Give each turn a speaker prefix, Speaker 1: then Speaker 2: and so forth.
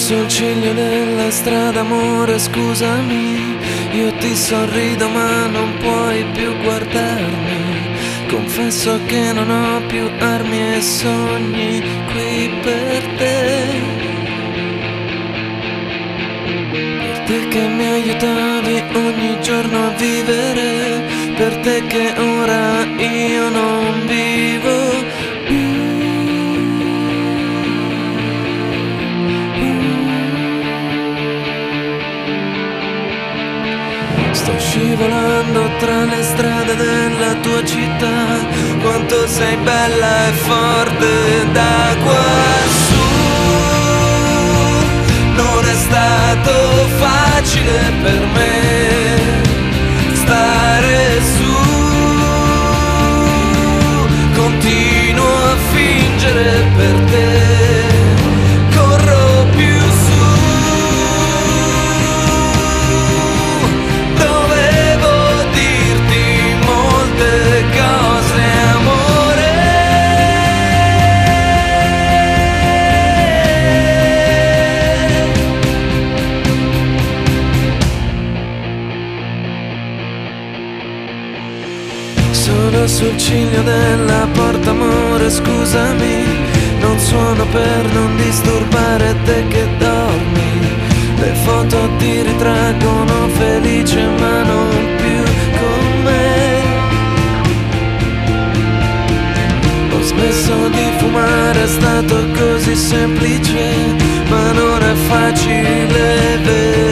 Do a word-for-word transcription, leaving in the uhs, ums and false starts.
Speaker 1: sul ciglio della strada, amore, scusami. Io ti sorrido ma non puoi più guardarmi. Confesso che non ho più armi e sogni qui per te. Per te che mi aiutavi ogni giorno a vivere, per te che ora io non vivo più. Sto scivolando tra le strade della tua città, quanto sei bella e forte da quassù. Non è stato facile per me stare su, continuo a fingere per te, corro più su. Dovevo dirti molte cose, amore. Sono sul ciglio della porta, amore, scusami. Non suono per non disturbare te che dormi. Le foto ti ritraggono felice ma non più con me. Ho smesso di fumare, è stato così semplice, ma non è facile vedere.